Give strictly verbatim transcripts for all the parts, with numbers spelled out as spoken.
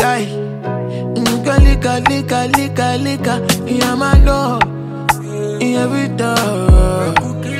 Aye. Lika, lika, lika, lika, lika. Yeah, my love. Yeah, every time.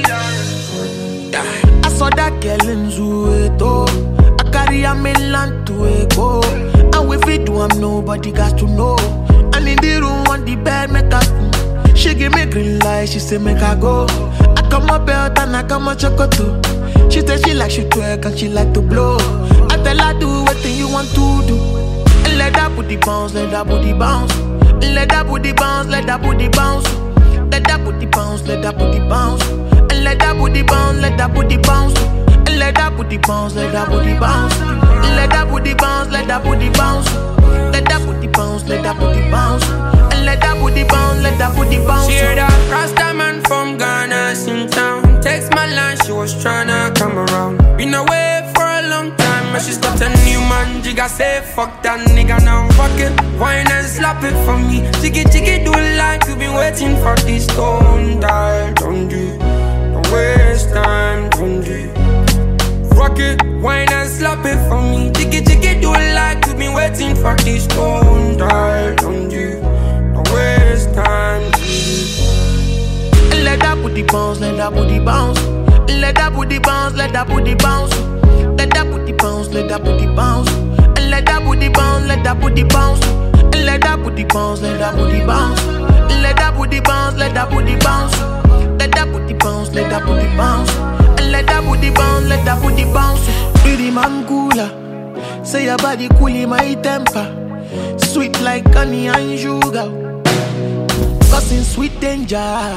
I saw that girl in Zueto. I carry a million to echo. And with it do I'm nobody got to know. And in the room on the bed make her. She give me green light, she say make her go. I come my belt and I come my chocolate. She say she like she twerk and she like to blow. I tell her do what you want to do. And let that booty bounce, let that booty bounce. And let that booty bounce, let that booty bounce. Let that booty bounce, let that booty bounce. And let that booty bounce, let that booty bounce. And let that booty bounce, let that booty bounce. And let that booty bounce, let that booty bounce. Let that booty bounce, let that booty bounce. And let that booty bounce, let that booty bounce. She heard that Rasta man from Ghana in town. Text my line, she was tryna come around. Been away for a long time, and she stopped a new man. Jigga say fuck that nigga now. Fuck it, wine and slap it for me. Jiggy jiggy do it like you been waiting for this. Don't die, don't do, don't waste time, don't do. Rock it, wine and slap it for me. Jiggy jiggy do it like you been waiting for this. Don't die, don't do, don't waste time, don't do. Let that booty bounce, let that booty bounce. Let that booty bounce, let that booty bounce. Let that booty bounce, let that booty bounce. And let that booty bounce, let that booty bounce. And let that booty bounce, let that booty bounce. Let that booty bounce, let that booty bounce. Let that booty bounce, let that booty bounce. And let that booty bounce, let that booty bounce. Pretty man cooler, say your body cool in my temper. Sweet like honey and sugar, causing sweet danger.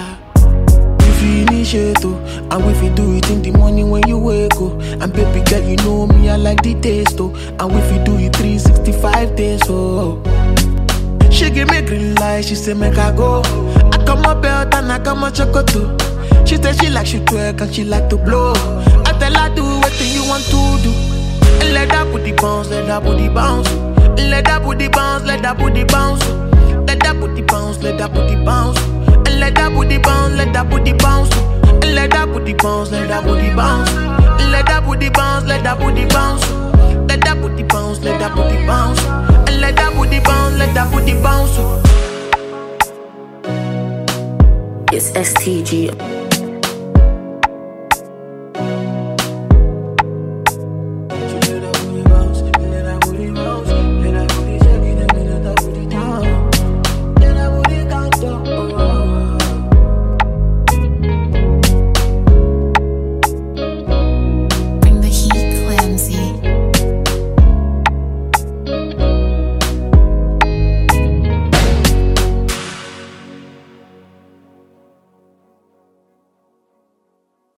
Initiate, and if you do it in the morning when you wake up. And baby girl, you know me, I like the taste, oh. And if you do it three sixty-five days, oh. She give me green light, she say make her go. I come my belt and I come my chocolate. She say she like she twerk and she like to blow. I tell her do what you want to do. And let that booty bounce, let that booty bounce. Let that booty bounce, let that booty bounce. Let that booty bounce, let that booty bounce. And let that booty bounce, let that booty bounce. And let that booty bounce, let that booty bounce. And let that booty bounce, let that booty bounce. Let that booty bounce, let that booty bounce. And let that booty bounce, let that booty bounce. It's S T G.